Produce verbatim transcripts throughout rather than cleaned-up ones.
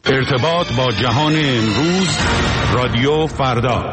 ارتباط با جهان امروز، رادیو فردا.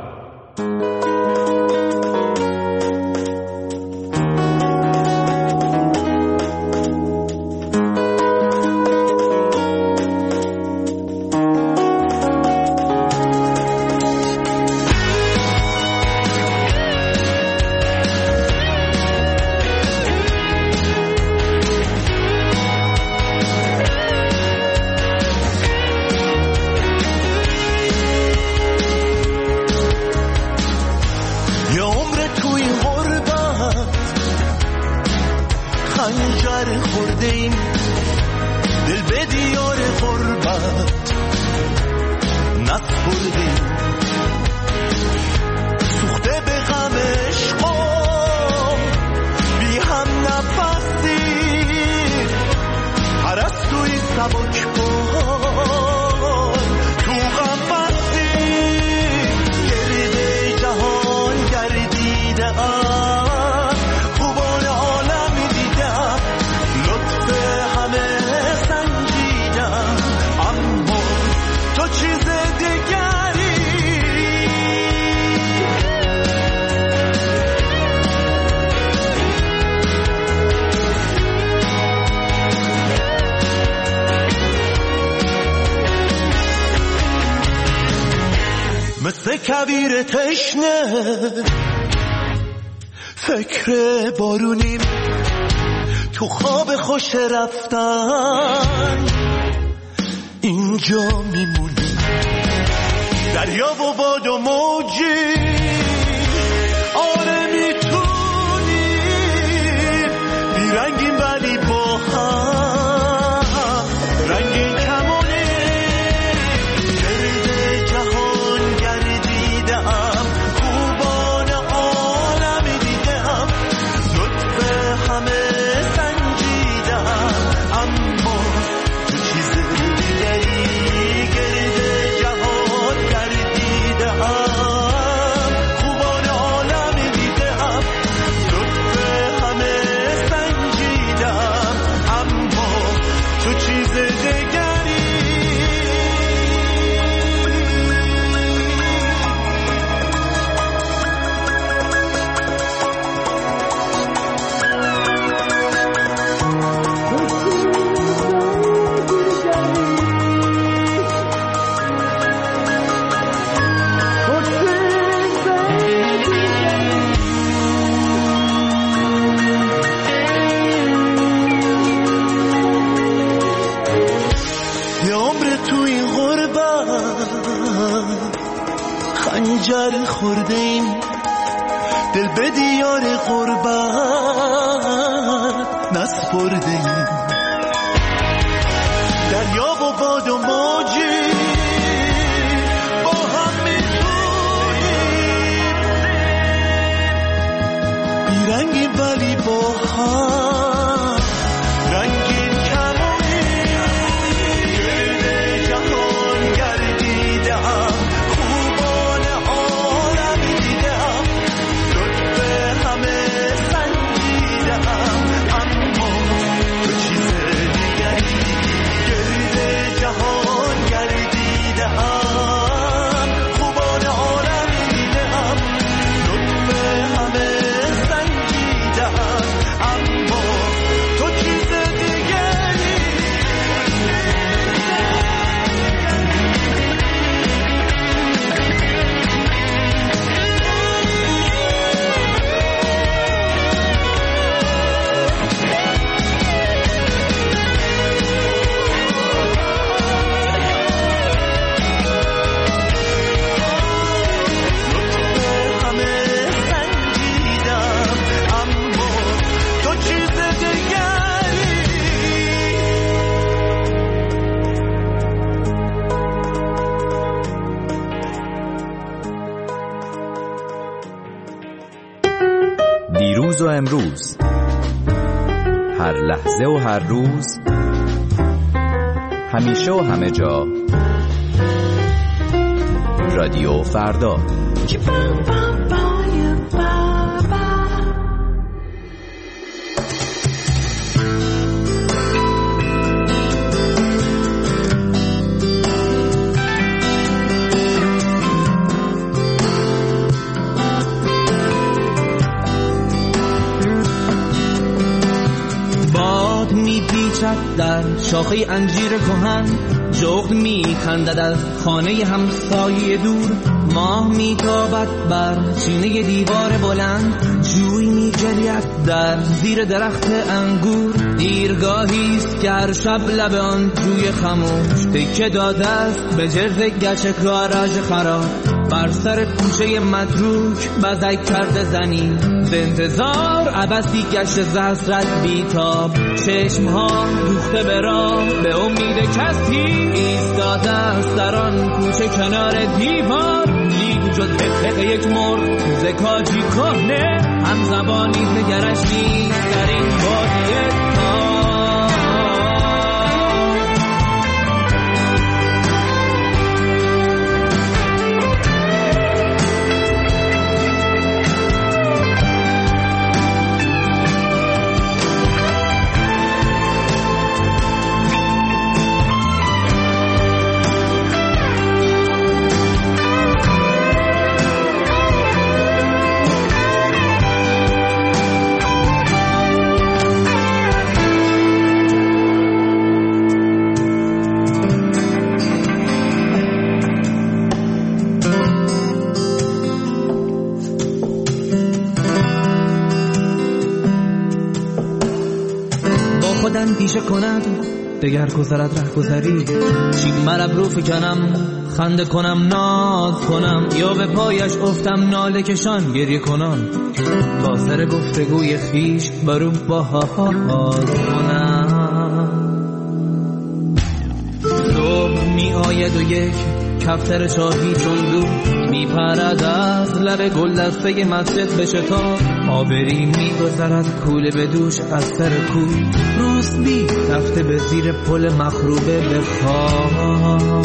کویر تشنه فکر بارونیم، تو خواب خوش رفتن اینجا میمونیم. دریا و باد و موجی آره میتونیم، بیرنگیم ولی با هم رنگین کمونه. گرد جهان گردیدم، خوبان عالم دیدم، لطف همه سنجیدم، اما تو چیز دیگری. گرد جهان گردیدم، خوبان عالم دیدم، لطف همه سنجیدم، اما تو چیز دیگری. یه عمر تو این غربت خنجر خورده ایم، دل به دیار غربت نسپرده ایم. دریا و باد و موجی با هم میتونیم، بیرنگیم ولی با هم رنگین کمونیم. گرد جهان گردیدم، خوبان عالم دیدم، لطف همه سنجیدم، اما تو چیز دیگری. گرد جهان گردیدم، خوبان عالم دیدم، لطف همه سنجیدم، اما تو چیز دیگری. لطف همه سنجیدم، اما تو چیز دیگری. دیروز و امروز، هر لحظه و هر روز، همیشه و همه جا، رادیو فردا. شاخه انجیر کهن جغد میخندد از خانه همسایه دور. ماه میتابد بر چینه دیوار بلند، جوی میجرید در زیر درخت انگور. دیرگاهیست که هر شب لب آن جوی خموش تکه داده است به جرد گچ گاراژ خراب. بر سر کوچه متروک بزک کرده زنی به انتظار عبثی گشت زحسرت بیتاب. چشمها دوخته به راه به امید کسی ایستاده است در آن کوچه کنار دیوار. لیک جز حقق یک مرغ زکاجی کهنه، هم زبانی نگرش نیست در این بادیه تا. خودم پیشه کند دگر گذرد ره گذری. چین مرب رو فکنم خنده کنم ناز کنم، یا به پایش افتم ناله کشان گریه کنم. با سر گفتگوی خیش برو باز کنم. صبح می آید و یک کفتر شاهی چون دو می پرد از لب گل دسته مسجد به شتاب. آبری می گذرد کوله به دوش از سر کوی. روسبی رفته به زیر پل مخروبه به خواب.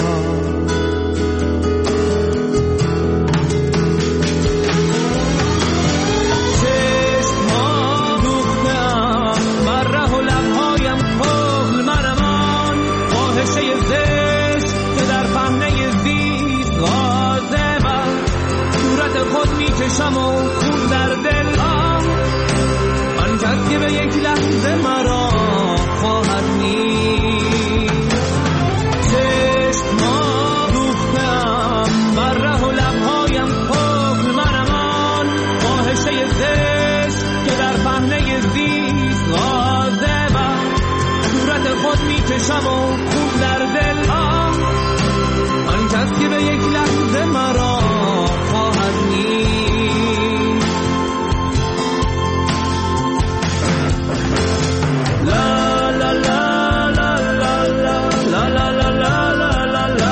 چشم‌ها دوختم بر ره و لب‌هایم کهل منمان. فاحشه زشت که در پهنه زیست غازه بر صورت خود میکشم و خون در دلم. آن کس که به یک لحظه مرا خواهد نیست. چشم‌ها دوختم بر ره و لب‌هایم کهل منمان. فاحشه زشت که در پهنه زیست غازه بر صورت خود میکشم و خون در دلم. آن کس که به یک لحظه مرا خواهد نیست. لا لا لا لا لا لا لا لا لا لا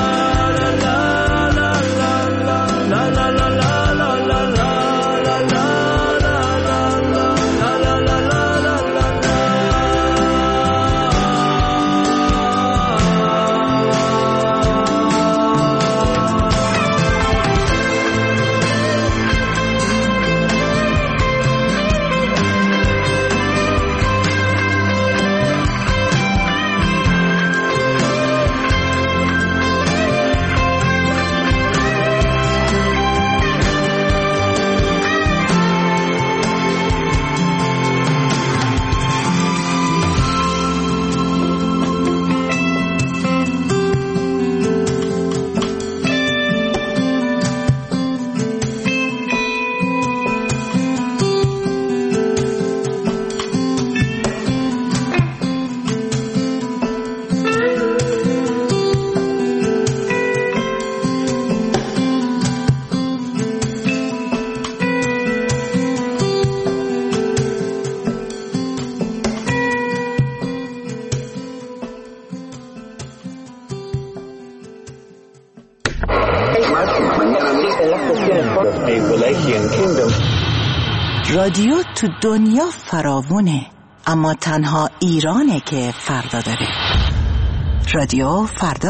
رادیو تو دنیا فراوونه، اما تنها ایرانه که فردا داره. رادیو فردا.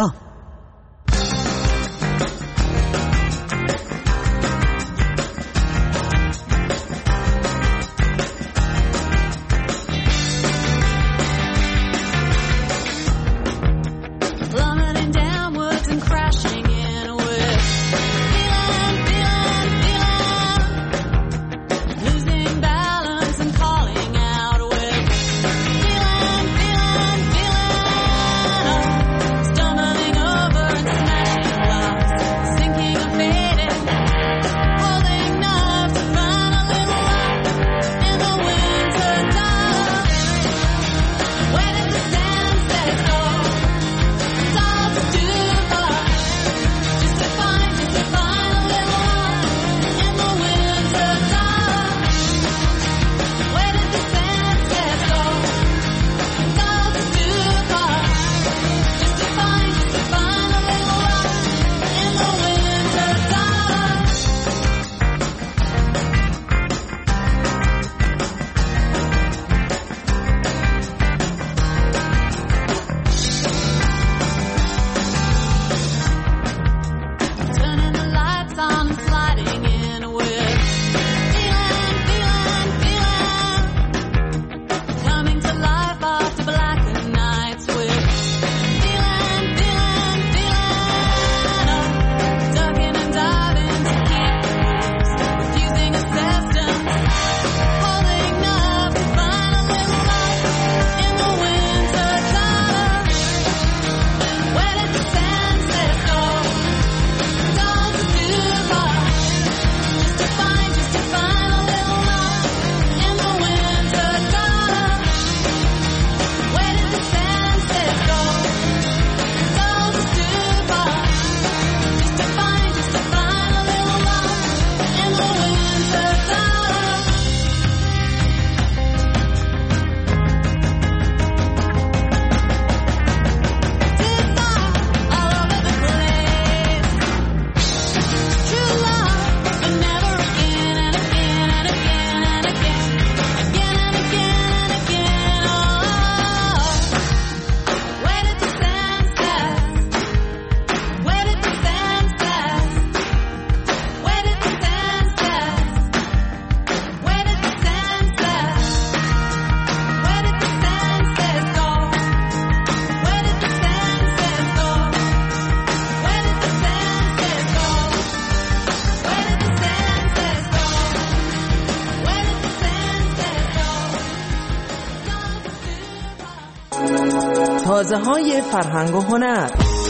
تازه‌های فرهنگ و هنر.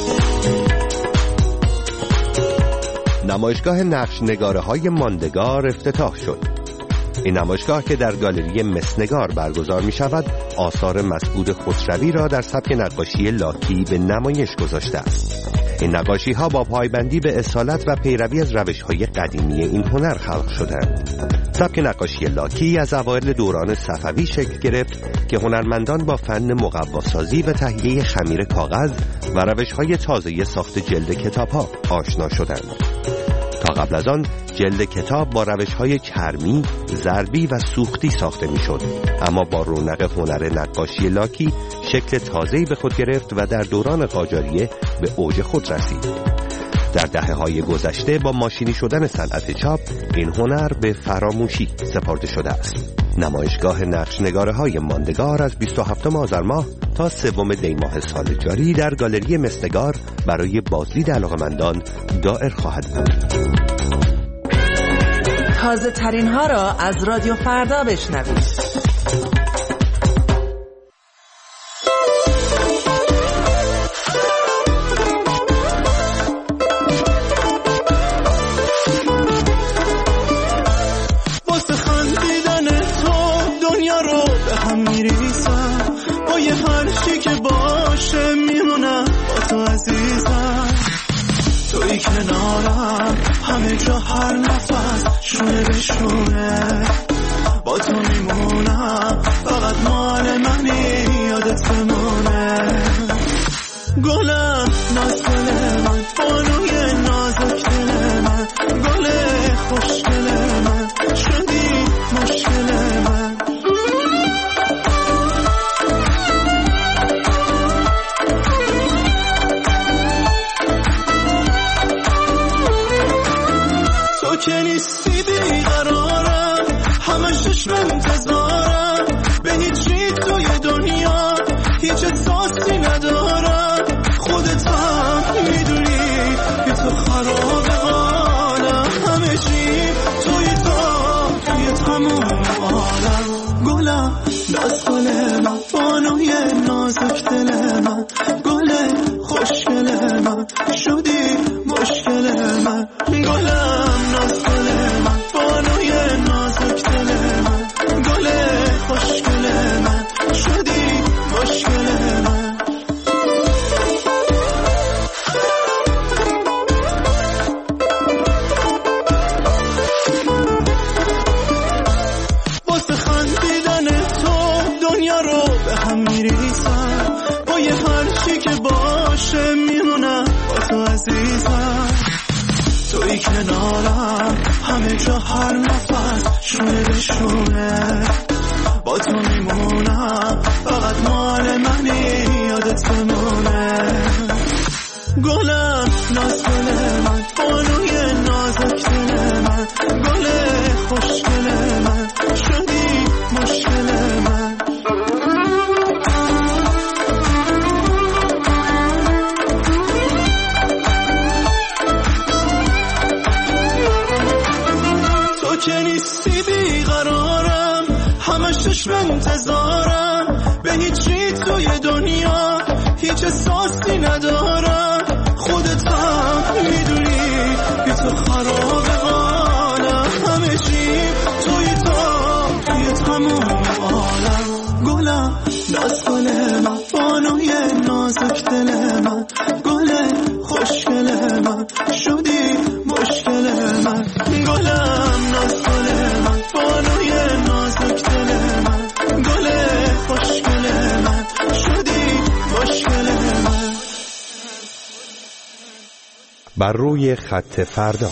نمایشگاه نقش نگاره های ماندگار افتتاح شد. این نمایشگاه که در گالری مسنگار برگزار می شود، آثار مسعود خسروی را در سبک نقاشی لاکی به نمایش گذاشته است. این نقاشی ها با پایبندی به اصالت و پیروی از روش های قدیمی این هنر خلق شدند. سبک نقاشی لاکی از اوایل دوران صفوی شکل گرفت که هنرمندان با فن مقواسازی و تهیه خمیر کاغذ و روش های تازه ساخت جلد کتاب ها آشنا شدند. تا قبل از آن جلد کتاب با روش‌های چرمی، ضربی و سوختی ساخته می‌شد، اما با رونق هنر نقاشی لاکی شکل تازه‌ای به خود گرفت و در دوران قاجاریه به اوج خود رسید. در دهه‌های گذشته با ماشینی شدن صنعت چاپ این هنر به فراموشی سپرده شده است. نمایشگاه نقش نگاره‌های ماندگار از بیست و هفتم آذر ماه تا سوم دی ماه سال جاری در گالری مسنگار برای بازدید علاقه‌مندان دائر خواهد بود. تازه ترین ها را از رادیو فردا بشنوید. واسه خندیدن تو دنیا رو به هم میریزم، با یه هرچی که باشه میمونم با تو عزیزم. توی کنارم همه جا هر نفس شونه به شونه، با تو میمونم فقط مال منی یادت بمونه. گلم نازگل من، بانوی نازک دل من، گل خوشگل من، شدی مشکل من. تو که نیستی بیقرارم، همه چشم انتظارم، به هیچی توی دنیا هیچ احساسی ندارم. خودت هم میدونی بی تو خراب حالم، همه چی توی تو توی تموم عالم. گلم ناز گل من، بانوی نازک دل من، گل خوشگل من، شدی مشکل من. گلم ناز گل من، بانوی نازک دل من، گل خوشگل من، شدی مشکل من. واسه خندیدن تو دنیا رو به هم میریزم، با یه هرچی که باشه میمونم با تو عزیزم. توی کنارم همه جا هر نفس شونه به شونه، با تو میمونم فقط مال منی یادت بمونه. گلم ناز گل من، بانوی نازک دل من، گل خوشگل من، شدی مشکل من. تو که نیستی بیقرارم، همه چشم انتظارم، به هیچی توی دنیا هیچ احساسی ندارم. خودت هم میدونی بی تو خراب حالم، همه چی توی تو توی تموم عالم. گلم ناز گل من، بانوی نازک دل من، گل خوشگل من، شدی مشکل من. گلم ناز گل من، بانوی نازک دل من، گل خوشگل من، شدی مشکل من. بر روی خط فردا.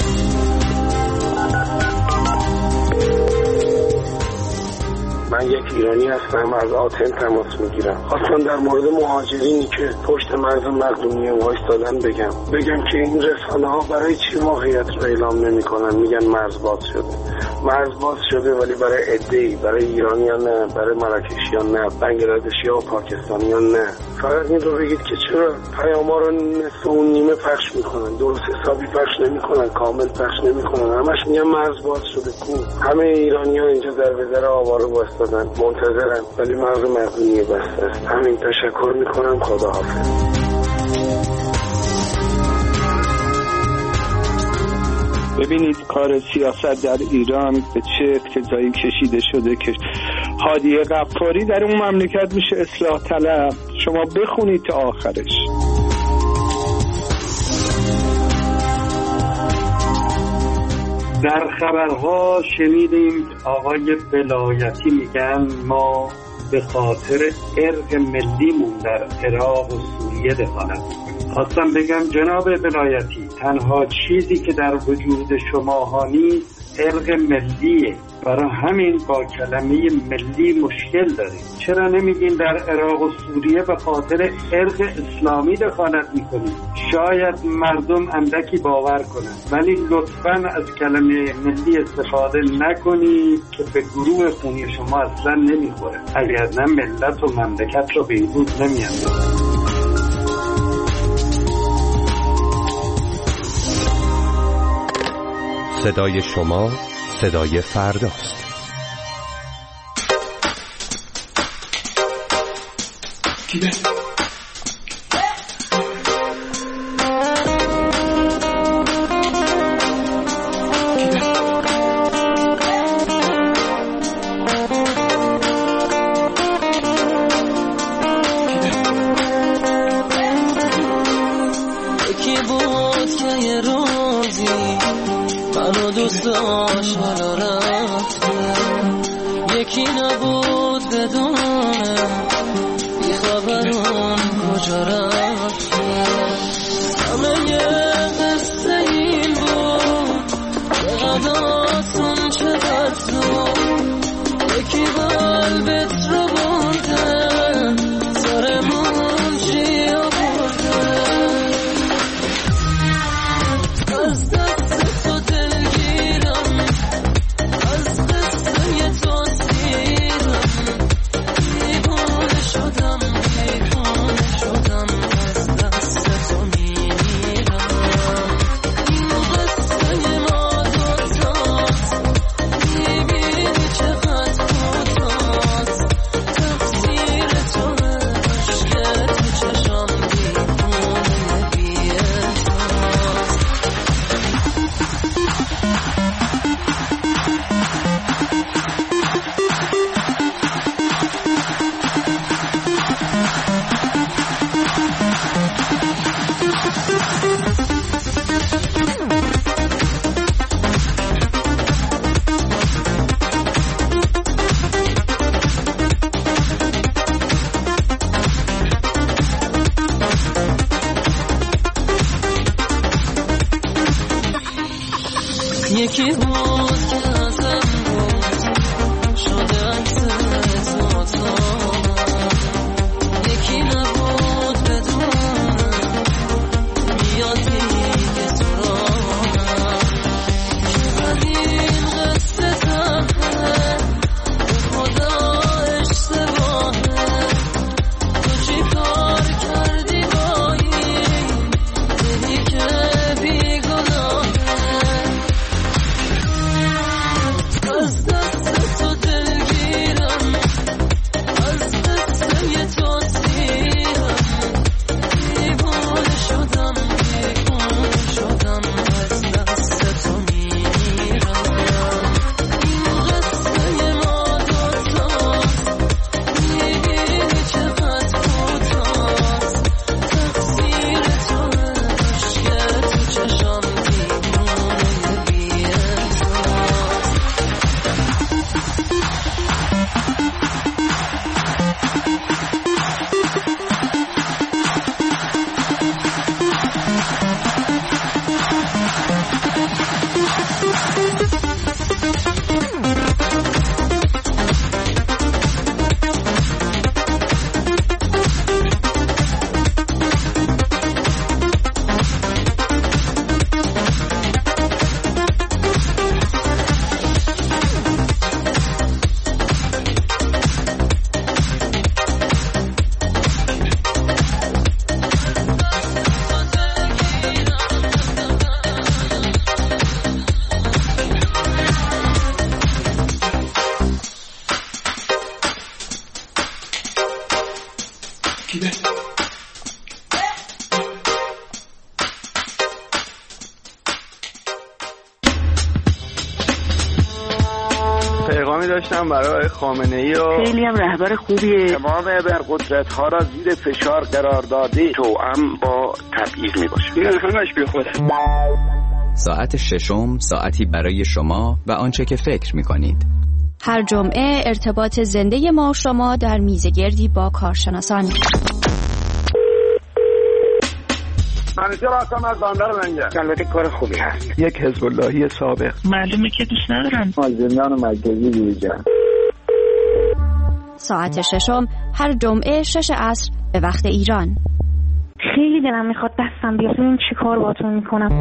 من یک ایرانی هستم، از آتن تماس میگیرم. خواستم در مورد مهاجرینی که پشت مرز مقدونیه وایستادن بگم بگم که این رسانه ها برای چی واقعیت رو اعلام نمی کنن؟ میگن مرز باز شده. مرز باز شده ولی برای عده‌ای، برای ایرانیان نه، برای مراکشیان نه، بنگلادشی‌ها و پاکستانیان نه. فقط این رو بگید که چرا پیام‌ها رو نصف و نیمه پخش میکنن، درست حسابی پخش نمیکنن، کامل پخش نمیکنن. همش میگن مرز باز شده. کو همه ایرانی‌ها اینجا در بدر آواره وایستادن، منتظرم، ولی مغز مقدونیه بسته است. همین، تشکر میکنم. خداحافظ. ببینید کار سیاست در ایران به چه اقتضایی کشیده شده که هادی غفاری در اون مملکت میشه اصلاح طلب. شما بخونید تا آخرش. در خبرها شنیدیم آقای ولایتی میگن ما به خاطر ارق ملیمون در عراق و سوریه دخالت میکنیم. خواستم بگم جناب ولایتی، تنها چیزی که در وجود شماها نیست ارق ملیه. برای همین با کلمه ملی مشکل داریم. چرا نمیگین در عراق و سوریه به خاطر ارق اسلامی دخالت میکنیم؟ شاید مردم اندکی باور کنند، ولی لطفاً از کلمه ملی استفاده نکنید که به گروه خونی شما اصلا نمیخوره. اگر نه ملت و مملکت رو به این روز نمیاندازه. صدای شما صدای فرداست. یکی بود که یه روزی منو دوست داشت حالا رفته، یکی نبود بدونه بی خبرون کجا رفته. همه یه قصه این بود چقدر آسون چقدر زود، یکی قلبت رو برده سرمون چی آورده. از دست تو دلگیرم، از قصه تو سیرم، دیوانه شدم دیوانه شدم، از دست تو میمیرم. این قصه ما دوتاست، میبینی چقدر کوتاست، تقصیر تو عشق تو چشم دیوانه بی احساس. یکی بود که ازم بود شده عکس تو تا، یکی نبود بدونه میاد دیگه تو راه، چقدر این قصه تنه به خدا اشتباهه. تو چی کار کردی با این دلی که بیگناهه؟ پیامی داشتم برای خامنه‌ای و خیلی هم رهبر خوبیه. تمام ابرقدرت ها را زیر فشار قرار داده توأم با تبعیض میباشه. این همش بی خوده. ساعت ششم ساعتی برای شما و آنچه که فکر می‌کنید. هر جمعه ارتباط زنده ما و شما در میزگردی با کارشناسان. منیجر هستم از بندر منجر. البته کار خوبی هست. یک حزب اللهی سابق. معلومه که دوست ندارم. مازندران مرکزی بیرجان. ساعت ششم هر جمعه شش عصر به وقت ایران. خیلی دلم میخواد دستم بیاد ببین چی کار باهاتون میکنم.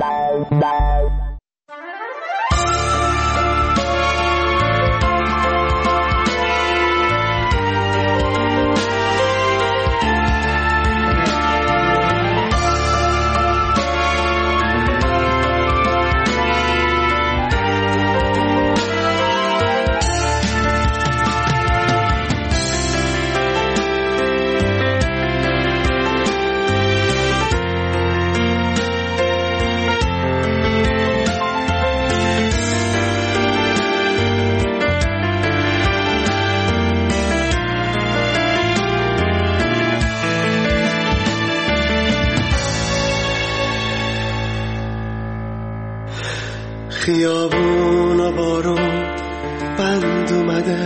خیابون و بارون بند اومده،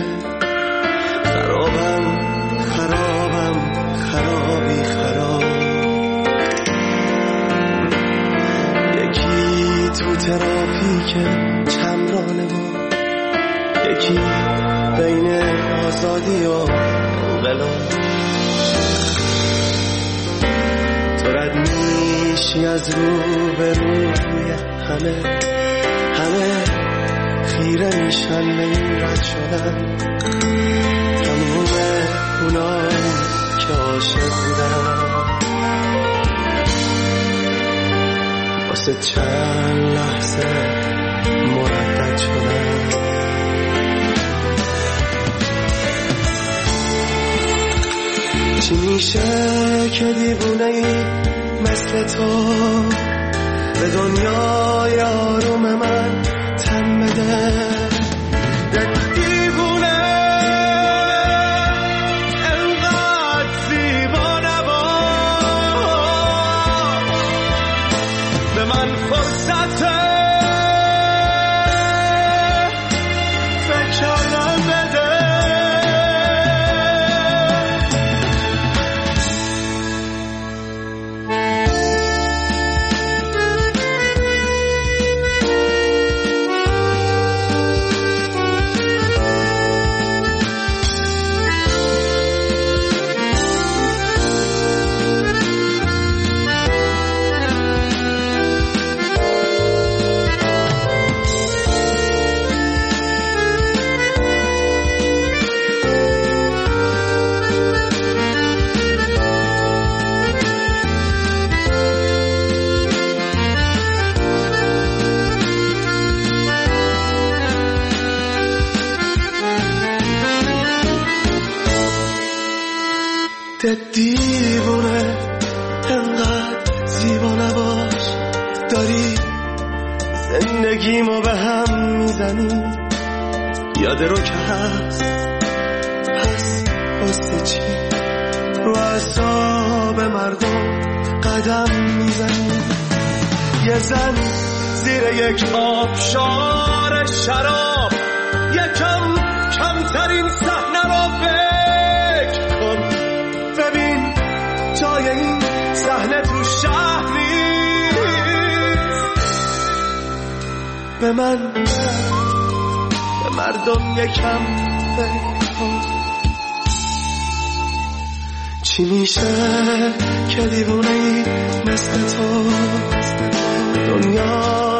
خرابم خرابم خرابی خراب. یکی تو ترافیک چمرانه و یکی بین آزادی و انقلاب. تو رد میشی از رو به روی همه، همه خیره میشن به این رد شدن. تموم اونایی که عاشق بودن واسه چند لحظه مردد شدن. چی میشه که دیوونه ای مثل تو به دنیای آروم من تن بده؟ دیوونه انقدر زیبا نباش، به من فرصت فکر کردن بده. دیوونه انقدر زیبا نباش، داری زندگیمو به هم میزنی. یاد رو که هست پس واسه چی رو اعصاب مردم قدم میزنی؟ یه زن زیر یک آبشار شراب یکم کمترین صحنه رو فکر کن. ببین جای این صحنه تو شهر نیست. به من به مردم یکم فکر کن. چی میشه که دیوونه ای مثل تو دنیا